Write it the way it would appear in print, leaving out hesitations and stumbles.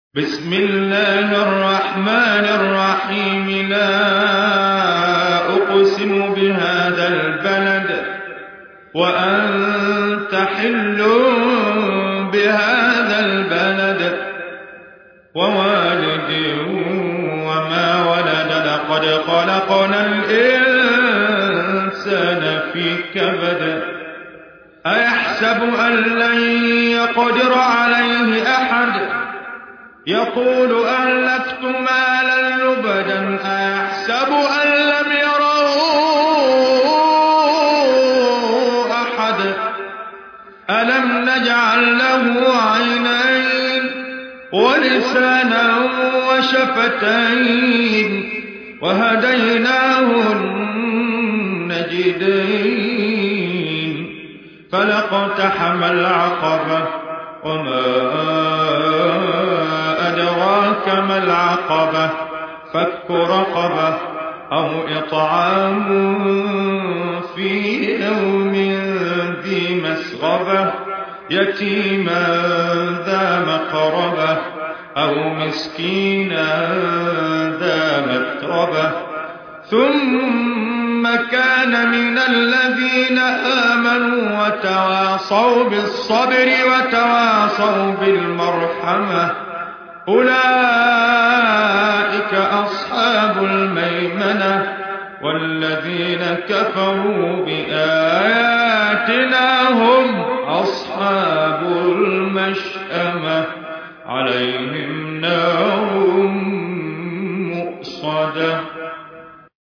بسم الله الرحمن الرحيم. لا أقسم بهذا البلد وأنت حل بهذا البلد ووالد وما ولد. لقد خلقنا الإنسان في كبد. أيحسب أن لن يقدر عليه أحد؟ يقول أهلكت مالا لبدا. أيحسب أن لم يره أحد؟ ألم نجعل له عينين ولسانا وشفتين وهديناه النجدين. فلاقتحم العقبة وما أدراك ما العقبة. فك رقبة أو إطعام في يوم ذي مسغبة يتيما ذا مقربة أو مسكينا ذا متربة. ثم كان من الذين آمنوا وتواصوا بالصبر وتواصوا بالمرحمة أولئك أصحاب الميمنة. والذين كفروا بآياتنا هم أصحاب المشأمة عليهم نار